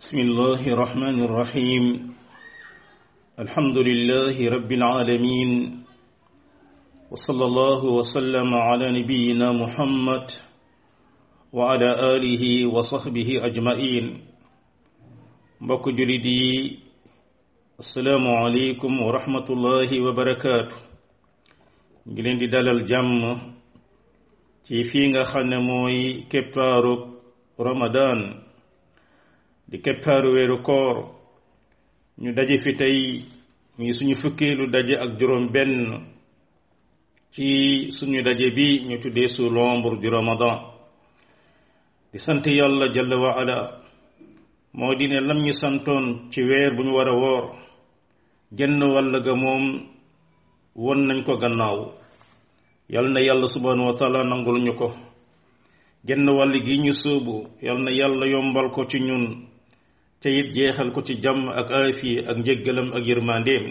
بسم الله الرحمن الرحيم الحمد لله رب العالمين وصلى الله وسلم على نبينا محمد وعلى آله وصحبه أجمعين mbokk julit yi assalaamu aleykum wa rahmatullahi wa barakaatu ngi leen di dalal jàmm ci fii nga xam ne mooy keppaaru Ramadan di keppaaru weeru koor ñu daje fi tey muy suñu fukkeelu daje ak juróom benn ci suñu daje bi ñu tuddee sous l'ombre du Ramadan di sant yàlla jalla wa ala moo di ne lam ñu santoon ci weer bu ñu war a woor genn wàll ga moom won nañ ko gannaaw yal na yàlla subhanahu wa taala nangul ñu ko genn wàll gi ñu sóobu yal na yàlla yombal ko ci ñun te it jeexal ko ci jàmm ak aafiya ak njéggalam ak yërmandeem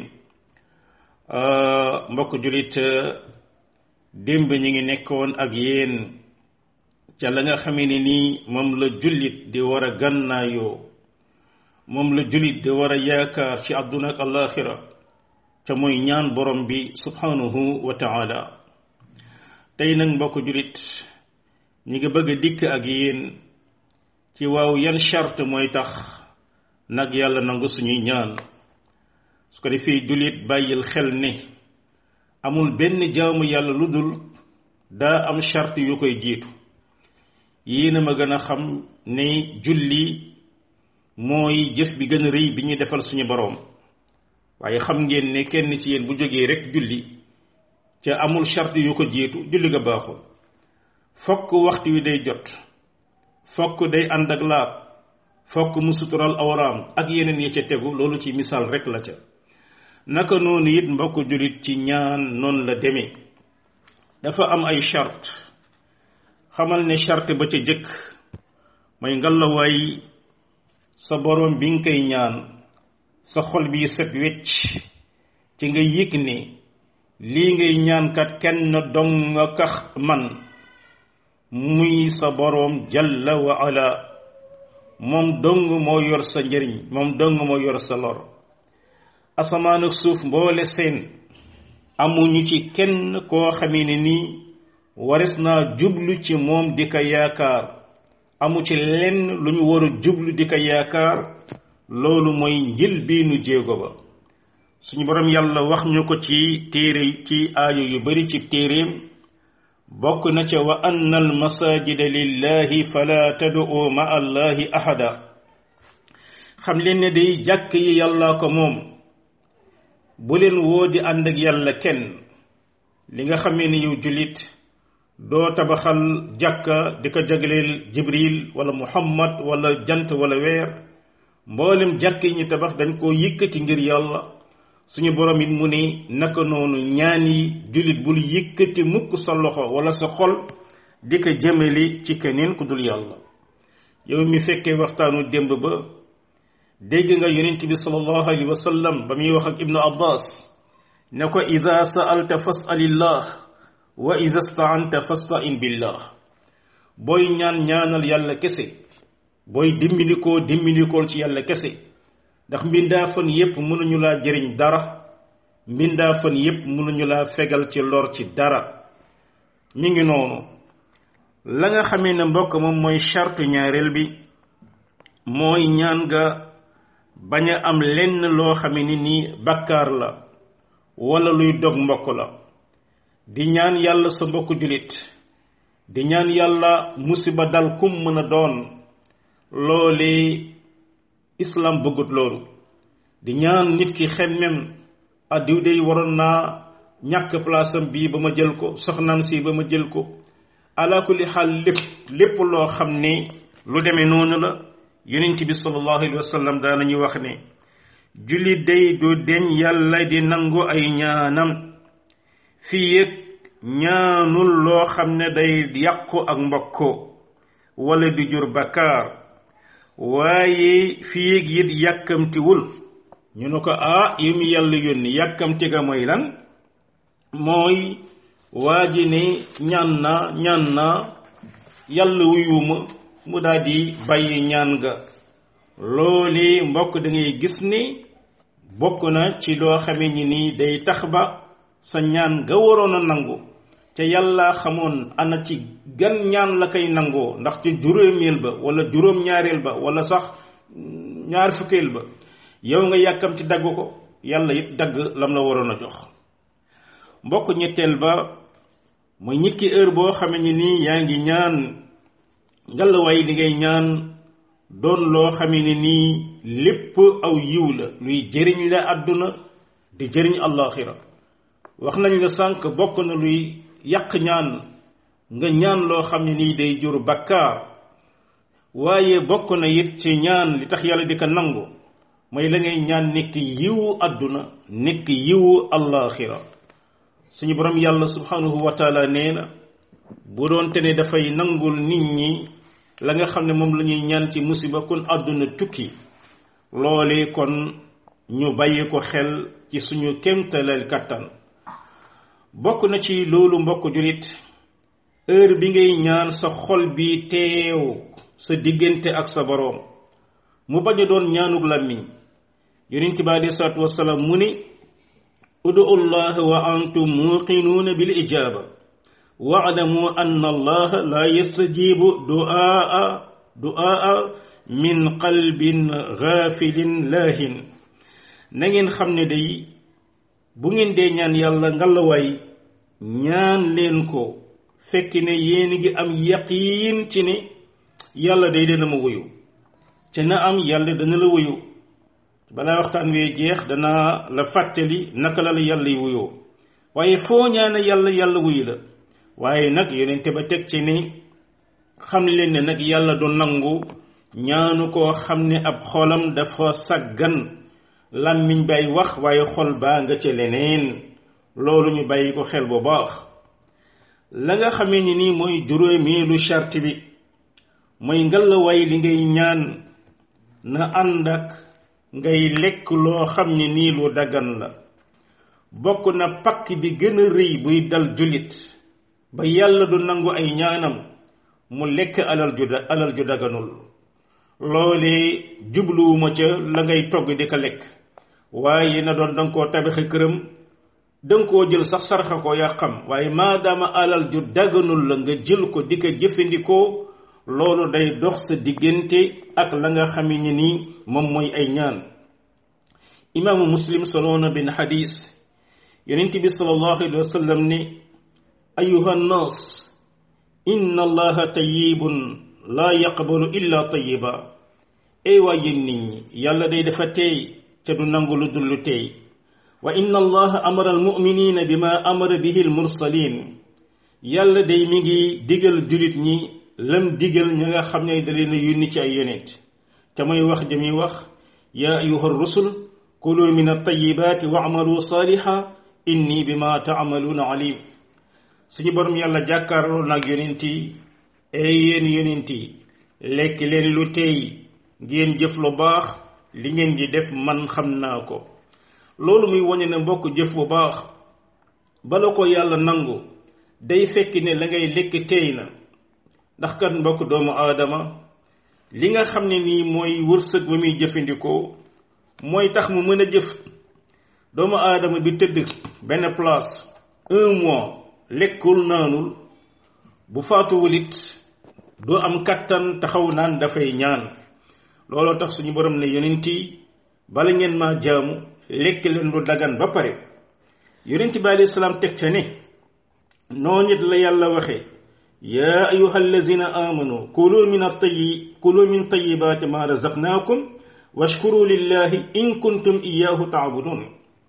mbokk julit démb ñi ngi nekkoon ak yéen ca la nga xamee ne nii moom la jullit di war a gànnaayoo moom la jullit di war a yaakaar ci àdduna ak alaaxira ca mooy ñaan borom bi subhanahu wa taala tey nag mbokk julit ñi ngi bëgg a dikk ak yéen ci waaw yan charte mooy tax nag yàlla nangu suñuy ñaan su ko defee jullit bàyyil xel ne amul benn jaamu yàlla lu dul daa am charte yu koy jiitu yéen a ma gën a xam ne julli mooy jëf bi gën a rëy bi ñuy defal suñu boroom waaye xam ngeen ne kenn ci yéen bu jógee rekk julli ca amul charte yu ko jiitu julli nga baaxul fokk waxtu wi day jot fokk day ànd ak laab fokk mu sutural awraam ak yeneen yi ca tegu loolu ci misaal rekk la ca naka noonu it mbokk jullit ci ñaan noonu la demee dafa am ay charte xamal ne charte ba ca jëkk mooy ngalawaay sa boroom bi nga koy ñaan sa xol bi set wecc ci nga yëg ne lii ngay ñaankat kenn dong nga kax man muy sa boroom jalla wa ala moom dong moo yor sa njëriñ moom dong moo yor sa lor asamaan ak suuf mboole seen amuñu ci kenn koo xamee ne nii wares naa jublu ci moom di ko yaakaar amu ci lenn lu ñu war a jublu di ko yaakaar loolu mooy njël bii nu jéego ba suñu borom yàlla wax ñu ko ci téere ci aayo yu bari ci téereem bokk na ca wa anna al masajida lillahi fala tad'u ma allahi ahada xam leen ne day jàkk yi yàlla ko moom bu leen woo di ànd ak yàlla kenn li nga xamee ne yow jullit doo tabaxal jàkka di ko jagleel jibril wala muhammad wala jant wala weer mboolem jàkk yi ñu tabax dañ koo yëkkati ngir yàlla suñu borom it mu ne naka noonu ñaan yi jullit bul yëkkati mukk sa loxo wala sa xol di ko jëmale ci keneen ku dul yàlla yow mi fekkee waxtaanu démb ba dégg nga yonent bi sallallahu alayhi wa sallam ba muy wax ak ibnu abbas ne ko ida sa'alta fas'alillah wa ida sta'anta fasta'in billah booy ñaan ñaanal yàlla kese booy dimbindikool ci yàlla kese ndax mbindaa fan yépp mënuñu laa jëriñ dara mbindaa fan yépp mënuñu laa fegal ci lor ci dara mi ngi noonu la nga xamee ne mbokk moom mooy charte ñaareel bi mooy ñaan nga bañ a am lenn loo xamee ni nii bakkaar la wala luy dog mbokk la di ñaan yàlla sa mbokk jullit di ñaan yàlla musiba dal kum mën a doon loole islam bëggut loolu di ñaan nit ki xemmem addiw day waroon naa ñàkk place am bii ba ma jël ko soxnaam si ba ma jël ko ala kulli xaal lépp loo xam ne lu demee noonu la yonent bi sallallahu alayhi wa sallam daanañuy wax ne jullit day du deñ yàlla di nangu ay ñaanam fii yëg ñaanul loo xam ne day yàqu ak mbokko wala di jur bakkaar waaye fii ak it yàkkamtiwul ñu ne ko yow mi yàlla yónni yàkkamti ga mooy lan mooy waa ji ne ñaan naa yàlla wuyuma mu daal di bàyyi ñaan ga loolu mbokk da ngay gis ni bokk na ci loo xamee ni nii day tax ba sa ñaan ga waroon a nangu te yàlla xamoon ana ci gan ñaan la koy nangoo ndax ci juróomeel ba wala juróom-ñaareel ba wala sax ñaar fukkeel ba yow nga yàkkam ci dagg ko yàlla it dagg lam la waroon a jox. mbokk ñetteel ba mooy nit ki heure boo xamee ni nii yaa ngi ñaan ngalawaay li ngay ñaan doon loo xamee ni nii lépp aw yiw la luy jëriñ la àdduna di jëriñ àllaaxira. wax nañ la sànq bokk na luy yàq ñaan nga ñaan loo xam ne nii day jur bakkaar waaye bokk na it ci ñaan li tax yàlla di ko nangu mooy la ngay ñaan nekk yiwu àdduna nekk yiwu àllaaxira. suñu borom yàlla subhanahu wa taala nee na bu doon te ne dafay nangul nit ñi la nga xam ne moom la ñuy ñaan ci musiba kon àdduna tukki loole kon ñu bàyyi ko xel ci suñu kéemtalal kàttan. bokk na ci loolu mbokk julit heure bi ngay ñaan sa xol bi teew sa diggante ak sa boroom mu bañ a doon ñaanug làmmiñ. yonent bi alayhi salaatu wassalaam mu ni udu allah wa antum muqinuuna bil ijaaba wa'lamu anna allah la yastajibu du'aa min qalbin ghafilin laahin. na ngeen xam ne day bu ngeen dee ñaan yàlla ngalawaay ñaan leen ko fekk ne yéen ngi am yaqiin ci ne yàlla day dana ma wuyu te na am yàlla dana la wuyu. balaa waxtaan wee jeex dana la fàttali naka la yàlla yi wuyoo waaye foo ñaane yàlla wuyu la waaye nag yonente ba teg ci ni xam leen ne nag yàlla du nangu ñaanu koo xam ne ab xolam dafa saggan làmmiñ bay wax waaye xol baa nga ca leneen. loolu ñu bàyyi ko xel bu baax. la nga xamee ni nii mooy juróomeelu charte bi mooy ngalawaay li ngay ñaan na ànd ak ngay lekk loo xam ne nii lu daggan la. bokk na pakk bi gën a rëy buy dal jullit ba yàlla du nangu ay ñaanam mu lekk alal ju daganul. loolee jubluwuma ca la ngay togg di ko lekk waaye na doon danga koo tabaxe këram danga koo jël sax sarxa ko yaa xam waaye maadaama alal ju daganul la nga jël ko di ko jëfandikoo loolu day dox sa diggante ak la nga xame ni nii moom mooy ay ñaan. imaamu muslim soloona bin xadis yonent bi sallallahu alayhi wa sallam ni ayuha nnaas inna allaha tayyibun laa yaqbalu illa tayyiba. ey waa yéen nit ñi yàlla day dafa teey ca du nangu lu dul lu teey. wa inna allaha amara almuminina bima amara bihi almursalin. yàlla day mi ngi digal julit ñi lam digal ña nga xam ne da leen a yónni ci ay yonent te mooy wax jami wax yaa ayuha rusul kulu min at-tayyibaati wa'malu saaliha inni bima ta'maluuna alim. suñu borom yàlla jàkkaarloo nag yonent yi ey yéen yonent yi lekk leen lu teey ngeen jëf lu baax li ngeen di def man xam naa ko. loolu muy wone ne mbokk jëf bu baax bala ko yàlla nangu day fekk ne la ngay lekk teey na. ndax kat mbokk doomu aadama li nga xam ne nii mooy wërsëg ba muy jëfandikoo mooy tax mu mën a jëf. doomu aadama bi tëdd benn place 1 mois lekkul naanul bu faatuwul it doo am kattan taxaw naan dafay ñaan. looloo tax suñu borom ne yonent yi bala ngeen maa jaamu lekk leen lu dagan ba pare. yonent bi alayhi salaam teg ca ne noonu it la yàlla waxe yaa ayuha allazina amanu kulu min tayyibaati ma razaqnaakum washkuru lillahi in kuntum iyaahu taabudun.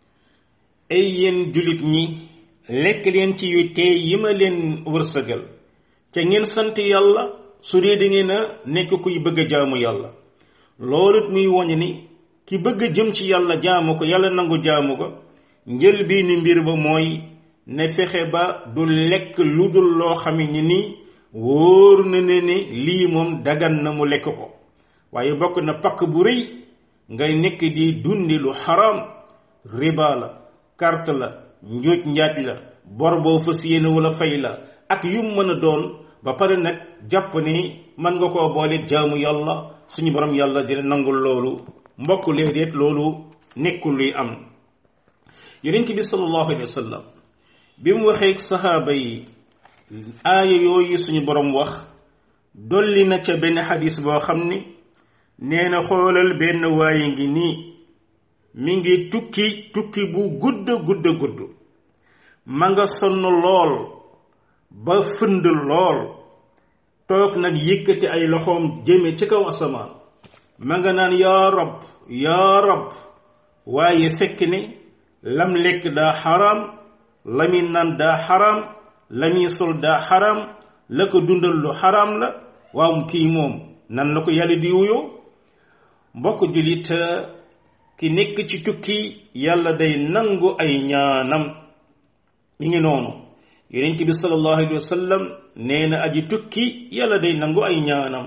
ay yéen julit ñi lekk leen ci yu teey yi ma leen wërsëgal ca ngeen sant yàlla su dee da ngeen a nekk kuy bëgg a jaamu yàlla. loolu it muy woñe ni ki bëgg a jëm ci yàlla jaamu ko yàlla nangu jaamu ko njël bii ni mbir ba mooy ne fexe ba du lekk lu dul loo xam ne ni wóor na ne ni lii moom dagan na mu lekk ko. waaye bokk na pakk bu rëy ngay nekk di dundi lu xaraam riba la carte la njuuj njaaj la bor boo fas yéene wala fay la ak yu mën a doon ba pare nag jàpp ni mën nga koo boole jaamu yàlla suñu borom yàlla dina nangul loolu mbokk léeg-léeg loolu nekkul luy am. yonent bi sallallahu alayhi wa sallam bi mu waxee saxaaba yi aaya yooyu suñu borom wax dolli na ca benn xadis boo xam ni nee na xoolal benn waaye ngi nii mi ngi tukki bu gudd ma nga sonn lool ba fënd lool toog nag yëkkati ay loxoom jëme ci kaw asamaan ma nga naan yaa rab waaye fekk ne lam lekk daa xaram la muy naan daa xaram la muy sol daa xaram la ko dundal lu xaram la waaw kii moom nan la ko yàlla di wuyoo. mbokk jullit ki nekk ci tukki yàlla day nangu ay ñaanam mi ngi noonu yonent bi sallallahu alayhi wa sallam nee na aji tukki yàlla day nangu ay ñaanam.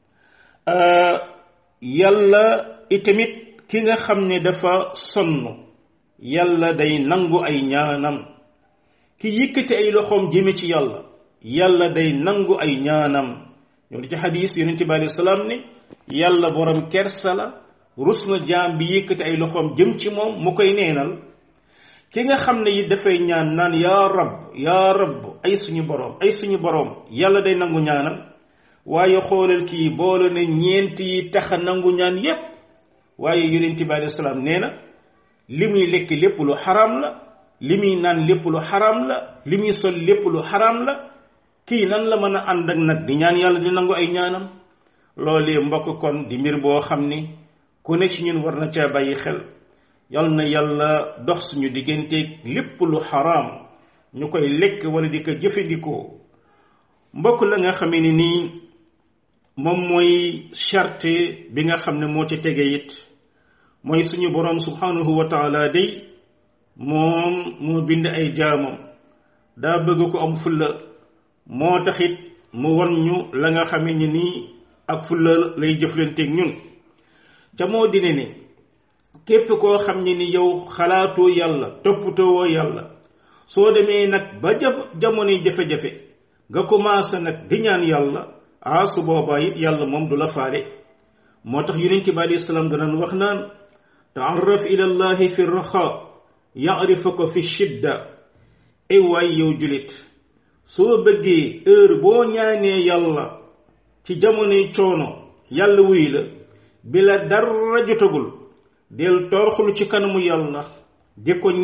yàlla itamit ki nga xam ne dafa sonn yàlla day nangu ay ñaanam ki yëkkati ay loxoom jëme ci yàlla day nangu ay ñaanam. ñoo ci xadiis yonent bi alayhi salaam ne yàlla borom kersa la rus na jaam bi yëkkati ay loxoom jëm ci moom mu koy neenal. ki nga xam ne it dafay ñaan naan yaa rab ay suñu boroom yàlla day nangu ñaanam. waaye xoolal kii boole ne ñeent yi taxa nangu ñaan yépp waaye yonent bi alayhi salaam nee na li muy lekk lépp lu xaram la li muy naan lépp lu xaram la li muy sol lépp lu xaram la kii nan la mën a ànd ak nag di ñaan yàlla di nangu ay ñaanam. loolee mbokk kon di mbir boo xam ni ku ne ci ñun war na caa bàyyi xel yal na yàlla dox suñu digganteeg lépp lu xaraam ñu koy lekk wala di ko jëfandikoo. mbokk la nga xamee ni nii moom mooy charte bi nga xam ne moo ci tege it mooy suñu boroom subhanahu wa taala day moom moo bind ay jaamam daa bëgg ko am fulla moo taxit mu won ñu la nga xamee ni nii ak fulla lay jëflanteeg ñun ca moo dine ne képp koo xam ne ni yow xalaatoo yàlla toppatoowoo yàlla soo demee nag ba jamonoy jafe-jafe nga commencé nag di ñaan yàlla su boobaa it yàlla moom du la faale. moo tax yonent bi alayhi salaam danañ wax naan taarraf ila llahi fi raxa yarifuka fi shidda. ay waay yow julit soo bëggee heure boo ñaanee yàlla ci jamonoy coono yàlla wuy la bi la dara jotagul del torxulu ci kanamu yàlla di ko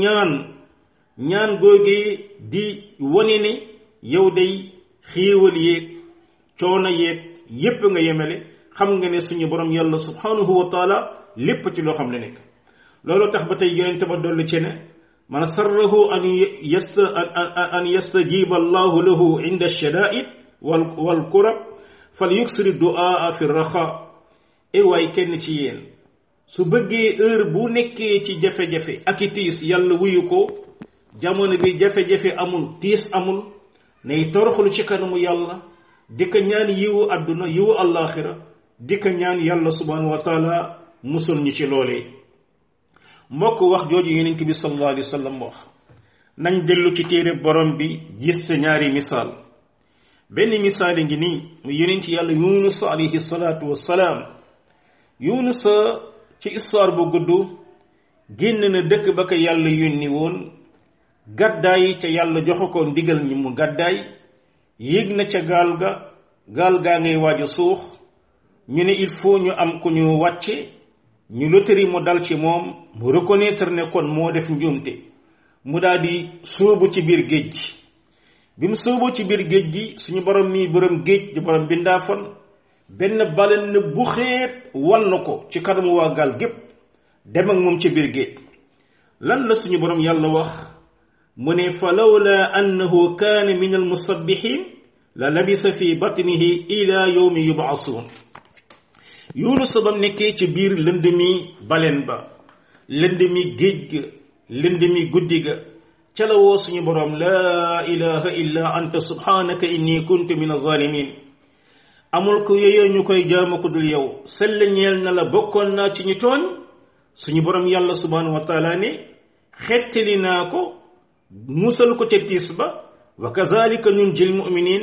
ñaan googi di wane ne yow day xéewal yeeg coono yeeg yépp nga yemele xam nga ne suñu borom yàlla subhanahu wa taala lépp ci loo xam ne nekk. loolu tax ba tey yonente ba dolli ci ne man sarrahu an yastajiba allahu lahu inda ash-shada'id wal kurab fal yuksiri du'a fi raxa. waay kenn ci yéen su bëggee heure bu nekkee ci jafe-jafe ak i tiis yàlla wuyu ko jamono bi jafe-jafe amul tiis amul nay toroxlu ci kanamu yàlla di ko ñaan yiwu àdduna yiwu àllaaxira di ko ñaan yàlla subhanahu wa taala musul ñu ci loolee. mbokk wax jooju yonent bi sallallahu alayhi wa sallam wax nañ dellu ci téere borom bi gis sa ñaari misaal. benn misaal ngi nii mu yonent yàlla Yunus alayhi salaatu wassalaam. Yunus ci histoire bu gudd génn na dëkk ba ko yàlla yónni woon gàddaay ca yàlla joxe ko ndigal ñi mu gàddaay yéeg na ca gaal gaa ngay waaj a suux ñu ne il faut ñu am ku ñu wàcce ñu lotari mu dal ci moom mu reconnaître ne kon moo def njuumte mu daal di sóobu ci biir géej gi. bi mu sóoboo ci biir géej gi suñu borom mii borom géej di borom bindaafon benn balen na bu xeet wan na ko ci kanamu waa gaal gépp dem ak moom ci biir géej. lan la suñu borom yàlla wax mu ne fa lawla annahu kaana min al musabbihin la labisa fi batnihi ila yawmi yub'asun. Yunus ba nekkee ci biir lënd mi baleen ba lënd mi géej ga lënd mi guddi ga ca la woo suñu borom laa ilaha illa anta subhanaka inni kuntu min az-zalimin. amul ko yeyoo ñu koy jaamu ko dul yow sell ñeel na la bokkoon naa ci ñu tooñ. suñu borom yàlla subhanahu wa taala ne xettali naa ko musal ko ca tiis ba wa kazalika nunjil mu'minin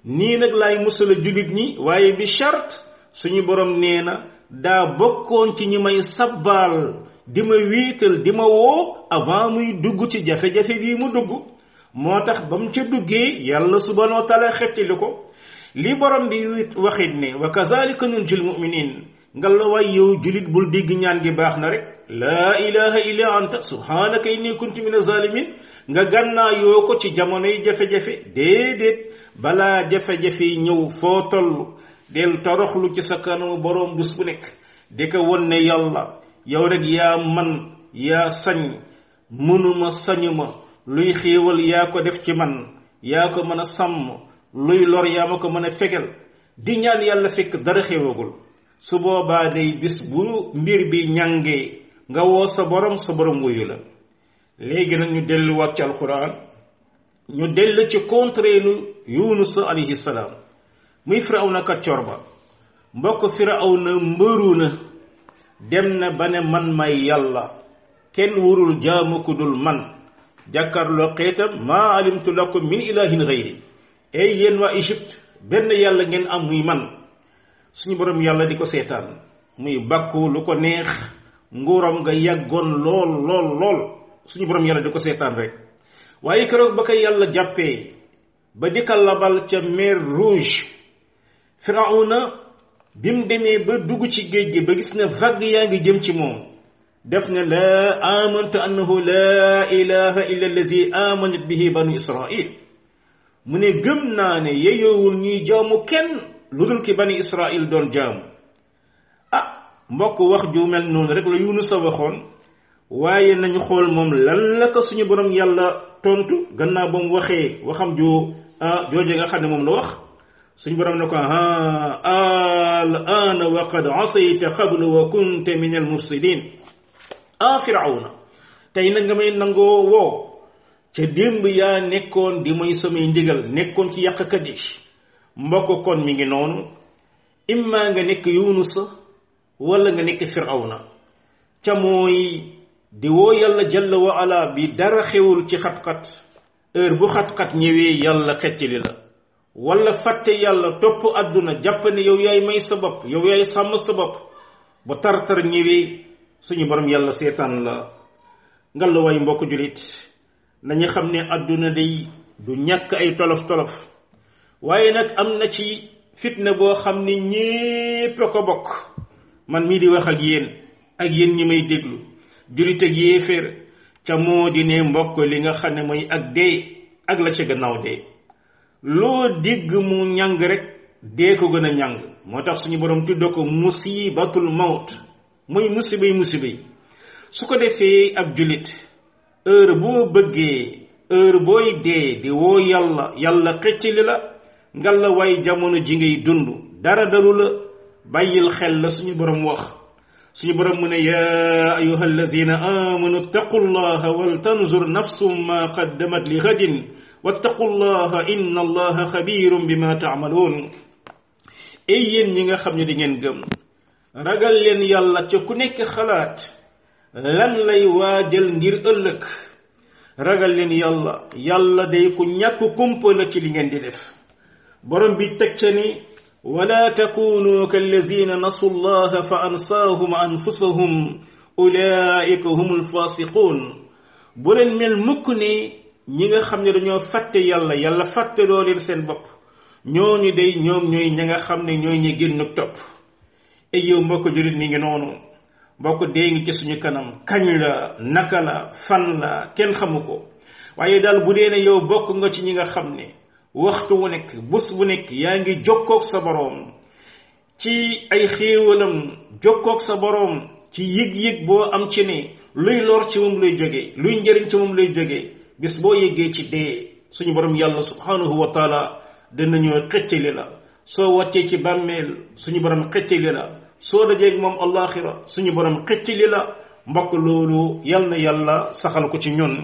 nii nag laay musala jullit ñi waaye bi charte suñu borom nee na daa bokkoon ci ñi may sabbaal di ma wiital di ma woo avant muy dugg ci jafe-jafe bii mu dugg moo tax ba mu ca duggee yàlla subhanahu wa taala xettali ko li borom bi waxit ne wa kazalika nunjil muminin nga la waay yow julit bul dégg ñaan gi baax na rek laa ilaha illa anta subhanaka inni kuntu min azalimin nga gànnaa yoo ko ci jamonoy jafe-jafe déedéet balaa jafe-jafe yi ñëw foo toll del toroxlu ci sa kanamu borom bés bu nekk di ko won ne yàlla yow rek yaa man yaa sañ mënuma sañuma luy xéewal yaa ko def ci man yaa ko mën a sàmm luy lor yaa ma ko mën a fegal di ñaan yàlla fekk dara xéewagul su boobaa day bis bu mbir bi ñàngee nga woo sa borom wuyu la léegi nag ñu delluwaat ci alquran ñu dellu ci contreelu yunus alayhi salaam muy firawna kaccoor ba mbokk firawna mbëru na dem na ba ne man may yàlla kenn warul jaamu ku dul man jàkkaarloo xeetam maa alimtu lakum min ilahin gayri ey yéen waa Égypte benn yàlla ngeen am muy man suñu borom yàlla di ko seetaan muy bàkku lu ko neex nguuram nga yàggoon lool suñu borom yàlla di ko seetaan rek waaye keroog ba ko yàlla jàppee ba di ko labal ca mer rouge firawna bi mu demee ba dugg ci géej gi ba gis ne vague yaa ngi jëm ci moom def ne laa amantu annahu laa ilaha illa allazi amanat bihi banu israil mu ne gëm naa ne yeyoowul ñuy jaamu kenn lu dul ki bani israil doon jaamu mbokk wax ju mel noonu rek la Yunus a waxoon waaye nañu xool moom lan la ko suñu borom yàlla tontu gannaaw ba mu waxee waxam jooje nga xam ne moom la wax suñu borom ne ko al ana wa qad asayta qablu wa kunta min al mufsidin firawna tey nag nga may nangoo woo ca démb yaa nekkoon di mooy samay ndigal nekkoon ci yàqkat yi mbokk kon mi ngi noonu imma nga nekk Yunus wala nga nekk firawna ca mooy di woo yàlla jalla wa ala bi dara xewul ci xat-xat heure bu xat-xat ñëwee yàlla xeccali la wala fàtte yàlla topp àdduna jàpp ne yow yaay may sa bopp yow yaay sàmm sa bopp ba tar-tar ñëwee suñu borom yàlla seetaan la ngal la waay mbokk julit nañu xam ne àdduna day du ñàkk ay tolof-tolof waaye nag am na ci fitna boo xam ne ñépp a ko bokk man mii di wax ak yéen ñi may déglu julit ak yéeféer ca moo di ne mbokk li nga xam ne mooy ak dee ak la ca gannaaw dee loo dégg mu ñàng rek dee ko gën a ñàng moo tax suñu borom tuddoo ko musibatul mawt muy musiba yi su ko defee ab julit heure boo bëggee heure booy dee di woo yàlla xeccali la ngal la waay jamono ji ngay dund dara daru la bàyyil xel la suñu borom wax suñu borom mu ne yaa ayuha alladina amanu taqullaha wal tanzur nafsum ma qaddamat li ghadin wattaqullaha inna allaha xabirum bima taamaluun ey yéen ñi nga xam ne di ngeen gëm ragal leen yàlla ca ku nekk xalaat lan lay waajal ngir ëllëg ragal leen yàlla day ku ñàkk kumpa la ci li ngeen di def borom bi teg ca ni wala takunu kallazina nasu llaha fa ansaahum anfusahum ulaika humul fasiqun bu leen mel mukk ni ñi nga xam ne dañoo fàtte yàlla fàtte loo leen seen bopp ñooñu day ñoom ñooy ña nga xam ne ñooy ñi génn topp ay yow mbokk julit ni ngi noonu mbokk dee ngi ci suñu kanam kañ la naka la fan la kenn xamu ko waaye daal bu dee ne yow bokk nga ci ñi nga xam ne waxtu wu nekk bés bu nekk yaa ngi jokkoog sa boroom ci ay xéewalam jokkoog sa boroom ci yëg-yëg boo am ci ne luy lor ci moom lay jógee luy njëriñ ci moom lay jógee bis boo yëggee ci dee suñu borom yàlla subhanahu wa taala danañoo xëccali la soo wàccee ci bàmmeel suñu borom xëccali la soo dajeeg moom allaxira suñu borom xëccali la mbokk loolu yal na yàlla saxal ko ci ñun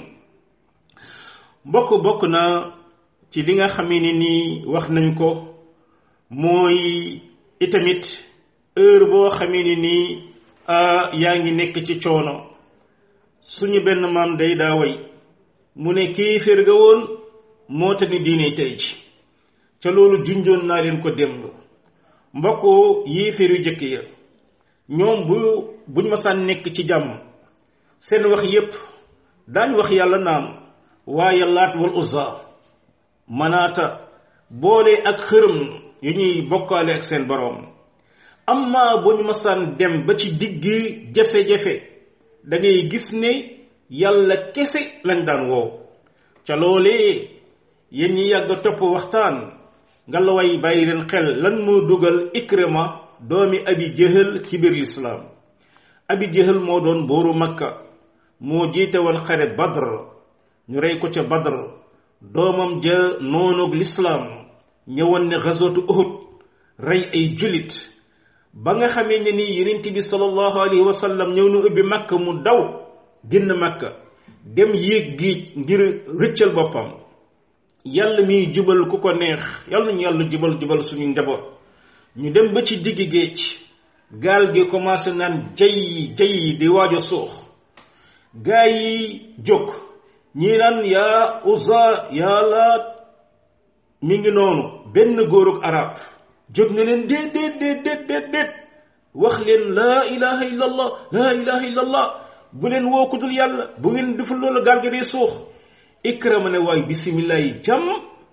bokk na ci li nga xamee ne nii wax nañ ko mooy itamit heure boo xamee ne nii yaa ngi nekk ci coono suñu benn maam day daa way mu ne kéeféer ga woon moo tax ni diine tey ji ca loolu junjoon naa leen ko démb mbokk yéeféer yu jëkk ya ñoom buñ masaan nekk ci jàmm seen wax yépp daañ wax yàlla naam waaye Laat wal Uzza Manaata boole ak xërëm yu ñuy bokkaale ak seen boroom amma buñ masaan dem ba ci diggi jafe-jafe da ngay gis ne yàlla kese lañ daan woo ca loolee yéen ñi yàgg topp waxtaan ngalawaay bàyyi leen xel lan moo dugal Ikrima doomi Abi Jahal ci biir lislaam Abi Jahal moo doon booru Makka moo jiite woon xare Badr ñu rey ko ca Badr doomam ja noonoog lislaam ñëwoon ne gazwatu Uhud rey ay julit ba nga xamee ne ni yonent bi sallallahu alayhi wa sallam ñëw na ubbi Makka mu daw génn Makka dem yéeg géej ngir rëccal boppam yàlla miy jubal ku ko neex yàlla nañu yàlla jubal suñu njaboot ñu dem ba ci digg géej gaal gi commencé naan jay di waaj a suux gaa yi jóg ñii naan yaa Uzza yaa Laat mi ngi noonu benn góorug arab jóg na leen déet wax leen laa ilaha illallah bu leen woo ku dul yàlla bu ngeen deful loolu gaal gi day suux Ikrama ne waay bisimilah yi jàmm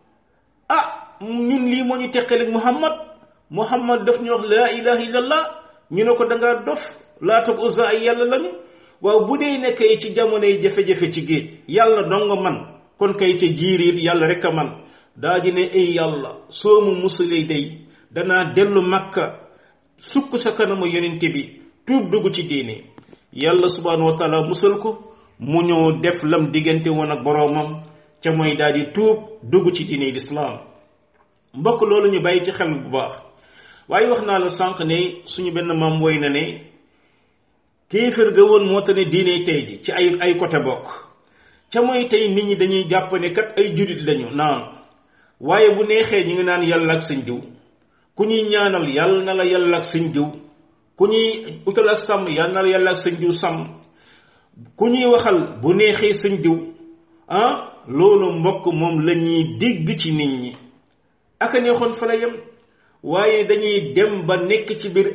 ñun lii moo ñu teqaleeg Muhammad daf ñu wax laa ilaha illallah ñu ne ko dangaa dof Laat ak Uzza ay yàlla lañu waaw bu dee ne kay ci jamonoy jafe-jafe ci géej yàlla dong man kon kay ca jiiriir yàlla rek a man daa di ne ay yàlla soo mu musalee day danaa dellu Makka sukk sa kanamu yonente bi tuub dugg ci diine yàlla subhanahu wa taala musal ko mu ñëw def lam diggante woon ak boroomam ca mooy daal di tuub dugg ci diine lislaam mbokk loolu ñu bàyyi ci xel bu baax waaye wax naa la sànq ne suñu benn maam woy na ne kéefër ga woon moo tax ne diine tey ji ci ay côté bokk ca mooy tey nit ñi dañuy jàpp ne kat ay julit lañu naan waaye bu neexee ñu ngi naan yàlla ak sëñ diw ku ñuy ñaanal yàlla na la yàlla ak sëñ diw ku ñuy utal ak sàmm yàlla na la yàlla ak sëñ diw sàmm ku ñuy waxal bu neexee sëñ diw loolu mbokk moom la ñuy dégg ci nit ñi aka neexoon fa la yem waaye dañuy dem ba nekk ci biir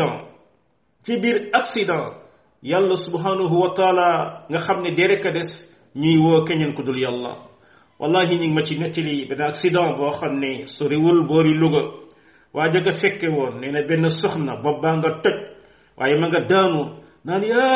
accident yàlla subhanahu wa taala nga xam ne dee a des ñuy woo keneen ku dul yàlla wallahi ñu ngi ma ci nettali benn accident boo xam ne soriwul boori Louga waa jaga fekke woon nee na benn soxna bopp baa nga toj waaye ma nga daanu naan yaa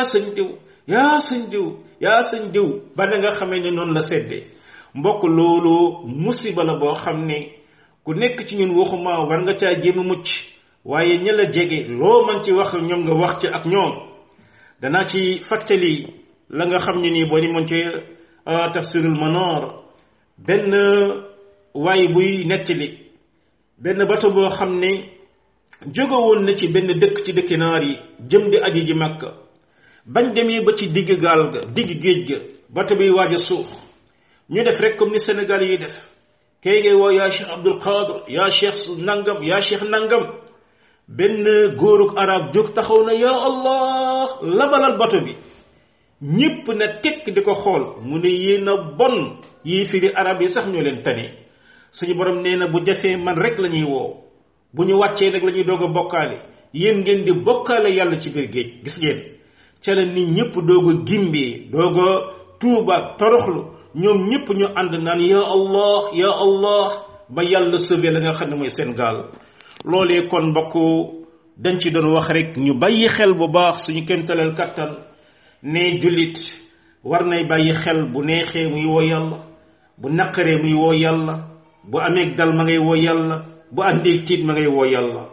sëñ diw ba nga xamee ne noonu la sedde mbokk loolu musiba la boo xam ne ku nekk ci ñun waxuma war nga caa jéem a mucc waaye ña la jege loo man ci wax ñoom nga wax ci ak ñoom danaa ci fàttali la nga xam ne nii boo ni mën ci tafsirul Manar benn waay buy nettali benn bato boo xam ne jóge woon na ci benn dëkk ci dëkki naar yi jëm di aji ji Makka bañ demee ba ci digg gaal ga digg géej ga bato biy waaj a suux ñu def rek comme ni Sénégal yi def kay ngay woo yaa Cheikh Abdul Qadir yaa Cheikh nangam benn góorug arab jóg taxaw na yaa Allah labalal bato bi ñépp na tekk di ko xool mu ne yéen a bon yii firi arab yi sax ñoo leen tane suñu borom nee na bu jafee man rek la ñuy woo bu ñu wàccee nag la ñuy doog a bokkaale yéen ngeen di bokkaale yàlla ci biir géej gis ngeen ca la nit ñëpp doog a gimbee doog a tuubaat toroxlu ñoom ñëpp ñu ànd naan ya Allah ba yàlla sauvé la nga xam ne mooy seen gaal loolee kon mbokk dañ ci doon wax rek ñu bàyyi xel bu baax suñu kéemtalal kattan ne jullit war nay bàyyi xel bu neexee muy woo yàlla bu naqaree muy woo yàlla bu amee dal ma ngay woo yàlla bu àndee tiit ma ngay woo yàlla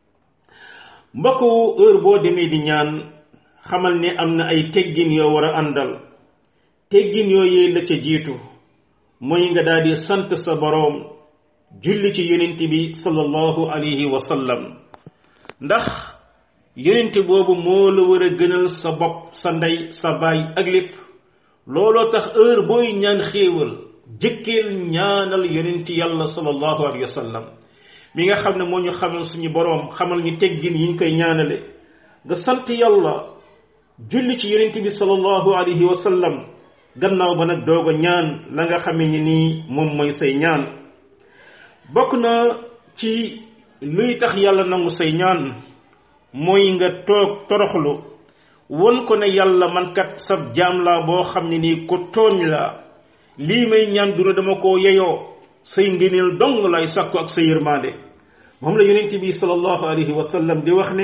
mbokk heure boo demee di ñaan xamal ne am na ay teggin yoo war a àndal teggin yooyee la ca jiitu mooy nga daal di sant sa boroom julli ci yonent bi sallallahu alayhi wa sallam ndax yonent boobu moo la war a gënal sa bopp sa ndey sa baay ak lépp looloo tax heure booy ñaan xéewal jëkkeel ñaanal yonent yàlla sallallahu alayhi wa sallam mi nga xam ne moo ñu xamal suñu boroom xamal ñu teggin yi ñu koy ñaanale nga sant yàlla julli ci yonent bi sallallahu alayhi wa sallam gannaaw ba nag doog a ñaan la nga xamee ni nii moom mooy say ñaan bokk na ci luy tax yàlla nangu say ñaan mooy nga toog toroxlu won ko ne yàlla man kat sab jaam laa boo xam ne nii ko tooñ la lii may ñaan duna dama koo yeyoo say ngëneel dong lay sàkku ak sa yërmande moom la yonent bi sallallahu alayhi wa sallam di wax ne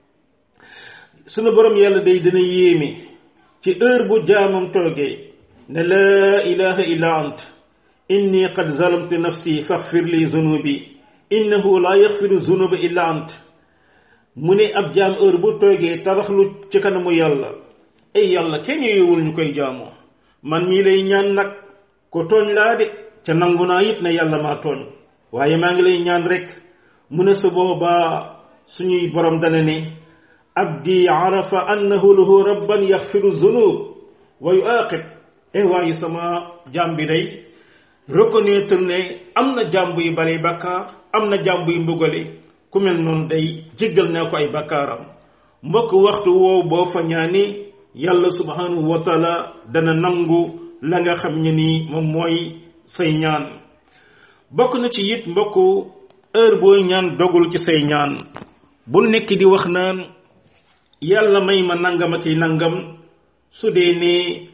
sunu borom yàlla day dina yéeme ci heure bu jaamam toogee ne laa ilaha illa ant inni qad zalamtu nafsi faghfir li zunubi innahu la yaghfiru zunuba illa ant mu ne ab jaam heure bu toogee taraxlu ci kanamu yàlla ay yàlla kenn yeyewul ñu koy jaamoo man mii lay ñaan nag ko tooñ laa de ca nangu naa it ne yàlla maa tooñ waaye maa ngi lay ñaan rek mu ne sa boobaa suñuy borom dana ne abdi arafa annahu lahu rabban yaxfiru zunub wa yuaqib waaye sama jaam bi day reconnaître ne am na jaam buy bari bakkaar am na jaam buy mbugale ku mel noonu day jéggal naa ko ay bakkaaram mbokk waxtu woow boo fa ñaani yàlla subhanahu wa taala dana nangu la nga xam ne ni moom mooy say ñaan bokk na ci it mbokk heure booy ñaan dogul ci say ñaan bul nekk di wax naan yàlla may ma nangam ak i nangam su dee ne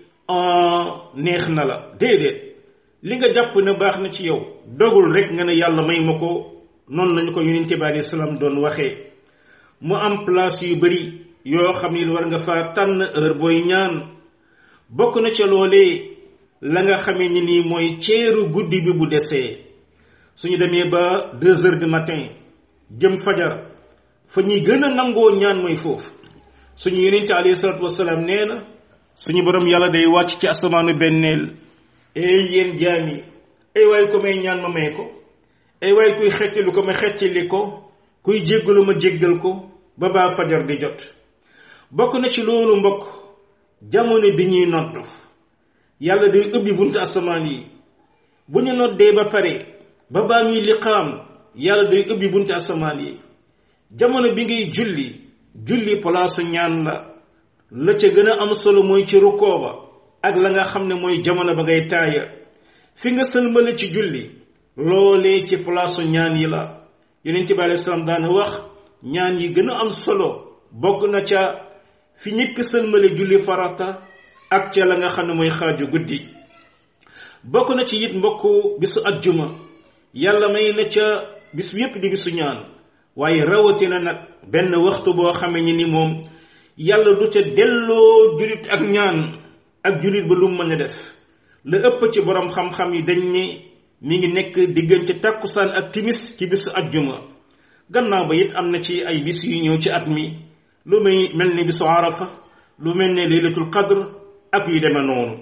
neex na la déedéet li nga jàpp ne baax na ci yow dogul rek nga ne yàlla may ma ko noonu lañu ko yonent bi alayhi salaam doon waxee mu am place yu bari yoo xam ne war nga faa tànn heure booy ñaan bokk na ca loolee la nga xamee ni nii mooy ceeru guddi bi bu desee suñu demee ba 2 heures du matin jëm fajar fa ñuy gën a nangoo ñaan mooy foofu suñu yonent alayhi salaatu wasalaam nee na suñu borom yàlla day wàcc ci asamaanu benneel yéen jaam yi ay waay ko may ñaan ma may ko ay waay kuy xettali ko ma xettali ko kuy jéggalu ma jéggal ko ba baa fajar di jot bokk na ci loolu mbokk jamono bi ñuy nodd yàlla day ubbi buntu asamaan yi bu ñu noddee ba pare ba baa ñuy liqaam yàlla day ubbi buntu asamaan yi jamono bi ngay julli palaasu ñaan la ca gën a am solo mooy ci rukkoo ba ak la nga xam ne mooy jamono ba ngay taaya fi nga sëlmale ci julli loolee ci palaasu ñaan yi la yonent bi alayhi salaam daana wax ñaan yi gën a am solo bokk na ca fi ñëpp sëlmale julli farata ak ca la nga xam ne mooy xaaju guddi bokk na ci it mbokk bisu ajjuma yàlla may na ca bis yépp di bisu ñaan waaye rawatina nag benn waxtu boo xamee ni moom yàlla du ca delloo julit ak ñaan ak julit ba lu mu mën a def la ëpp ci borom xam-xam yi dañ ne mi ngi nekk diggante takkusaan ak timis ci bisu ajjuma gannaaw ba it am na ci ay bis yu ñëw ci at mi lu may mel ni bisu arafa lu mel ne laylatul qadr ak yu deme noonu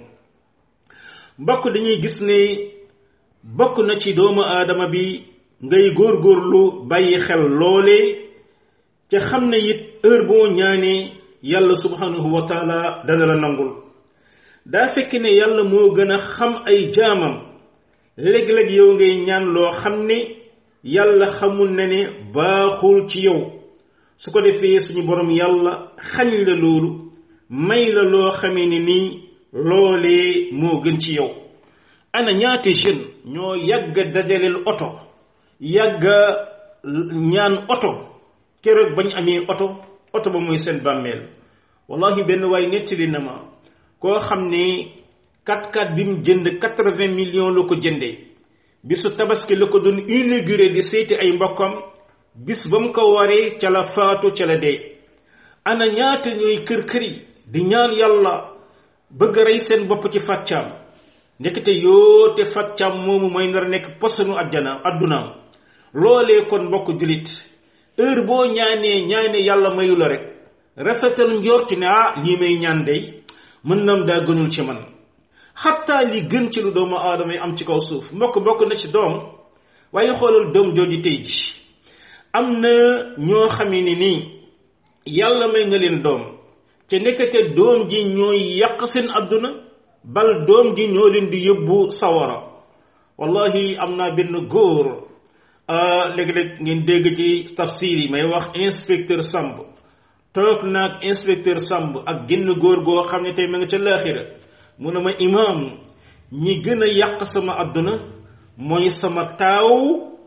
mbokk dañuy gis ne bokk na ci doomu aadama bi ngay góorgóorlu bàyyi xel loole ca xam ne it heure boo ñaanee yàlla subhanahu wa taala dana la nangul daa fekk ne yàlla moo gën a xam ay jaamam léeg-léeg yow ngay ñaan loo xam ne yàlla xamul na ne baaxul ci yow su ko defee suñu borom yàlla xañ la loolu may la loo xamee ne nii loolee moo gën ci yow ana ñaata jeune ñoo yàgga dajaleel oto yàgga ñaan oto keroog bañ amee oto ba mooy seen bàmmeel wallahi benn waay nettali na ma koo xam ne 4x4 bi mu jënd 80 millions la ko jëndee bisu tabaski la ko doon inauguré di seeti ay mbokkam bis ba mu ko waree ca la faatu ca la dee ana ñaata ñooy kër yi di ñaan yàlla bëgg rey seen bopp ci fàccaam ndekete yoo te fàccaam moomu mooy nar a nekk posanu addunaam loolee kon mbokk julit heure boo ñaane yàlla mayu la rek rafetal njort ne lii may ñaan day mën nam daa gënul ci man xatta li gën ci lu doomu aadama yi am ci kaw suuf mbokk na ci doom waaye xoolal doom jooju tey ji am na ñoo xamee ni nii yàlla may nga leen doom te nekkate doom ji ñooy yàq seen àdduna bal doom ji ñoo leen di yóbbu sawara wallahi am naa benn góor léeg-léeg ngeen dégg ci tafsir yi may wax inspecteur Samb toog naag inspecteur Samb ak genn góor goo xam ne tey ma nga ca laaxira mu ne ma imaam ñi gën a yàq sama àdduna mooy sama taaw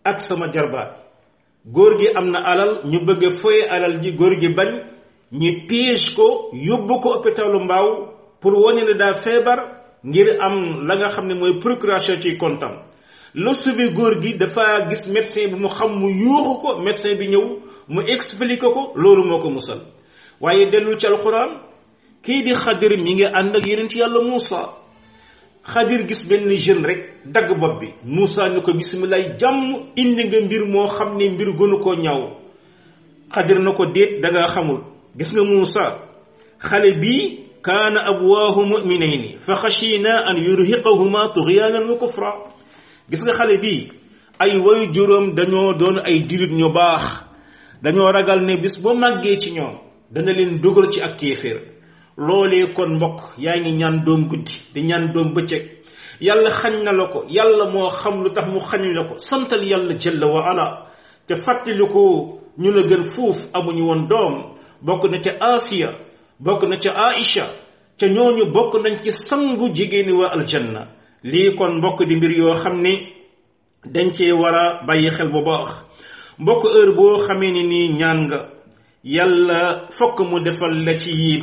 ak sama jarbaat góor gi am na alal ñu bëgg a foye alal ji góor gi bañ ñu piège ko yóbbu ko hôpitalu Mbao pour wane ne daa feebar ngir am la nga xam ne mooy procuration ci kontam la sauvé góor gi dafa gis médecin bi mu xam mu yuuxu ko médecin bi ñëw mu expliqué ko loolu moo ko musal waaye dellu ci alxuraan kii di Xadir mi ngi ànd ak yonent yàlla Muusa Xadir gis benn jeune rek dagg bopp bi Muusa ni ko bisimilah jàmm indi nga mbir moo xam ne mbir gënu koo ñaaw Xadir na ko déet da nga xamul gis nga Muusa xale bii kaana abwaahu mu'minayni fa xashina an yurhiqahuma tughyanan wa kufra gis nga xale bii ay wayu juróom dañoo doon ay jullit ñu baax dañoo ragal ne bis boo màggee ci ñoom dana leen dugal ci ak kéeféer loolee kon mbokk yaa ngi ñaan doom guddi di ñaan doom bëccëg yàlla xañ na la ko yàlla moo xam lu tax mu xañ la ko santal yàlla jalla wa ala te fàttali ko ñu la gën fuuf amuñu woon doom bokk na ca Asiya bokk na ca Aïcha ca ñooñu bokk nañ ci sangu jigéeni waa aljanna lii kon mbokk di mbir yoo xam ni dañ cee war a bàyyi xel bu baax mbokk heure boo xamee ni nii ñaan nga yàlla fokk mu defal la ci yii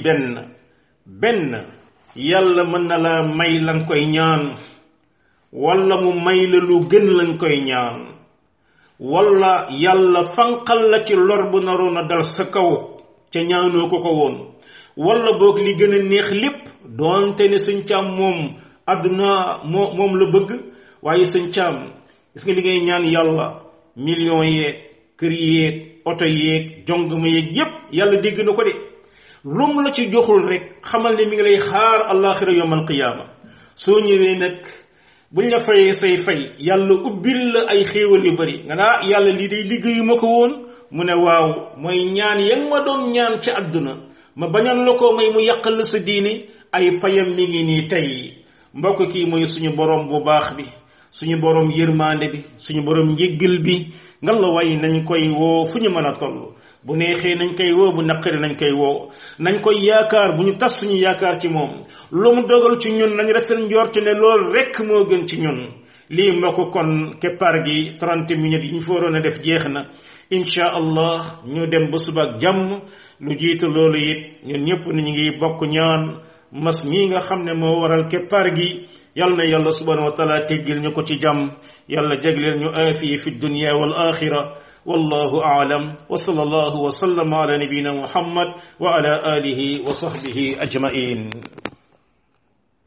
benn yàlla mën na la may lañ koy ñaan wala mu may la lu gën lañ koy ñaan wala yàlla fanqal la ci lor bu naroon a dal sa kaw ca ñaanoo ko ko woon wala boog li gën a neex lépp doonte ne sëñ Caam moom àdduna moom la bëgg waaye sëñ Caam gis nga li ngay ñaan yàlla millions yeeg kër yeeg oto yeeg jongama yeeg yépp yàlla dégg na ko de lum la ci joxul rek xamal ne mi ngi lay xaar àllaaxira yawmal qiyaama soo ñëwee nag buñ la fayee say fay yàlla ubbil la ay xéewal yu bari nga naa yàlla lii day liggéeyu ma ko woon mu ne waaw mooy ñaan yang ma doon ñaan ci àdduna ma bañoon la ko may mu yàqal la sa diine ay payam mi ngi nii tey mbokk kii mooy suñu borom bu baax bi suñu borom yërmande bi suñu borom njéggal bi ngal la way nañ koy woo fu ñu mën a toll bu neexee nañ koy woo bu naqari nañ koy woo nañ koy yaakaar bu ñu tas suñu yaakaar ci moom lu mu dogal ci ñun nañ rafet njort ne loolu rekk moo gën ci ñun lii mbokk kon keppaar gi 30 minutes yi ñu fa waroon a def jeex na incha allah ñu dem ba suba ak jàmm lu jiitu loolu it ñun ñëpp ni ñu ngi bokk ñaan mas mii nga xam ne moo waral keppaar gi yal na yàlla subhanahu wa taala teggil ñu ko ci jàmm yàlla jagleel ñu aafiya fi dunya wal axira wallahu a'lam wa sallallahu wa sallama ala nabiyyina muhammad wa ala alihi wa sahbihi ajma'in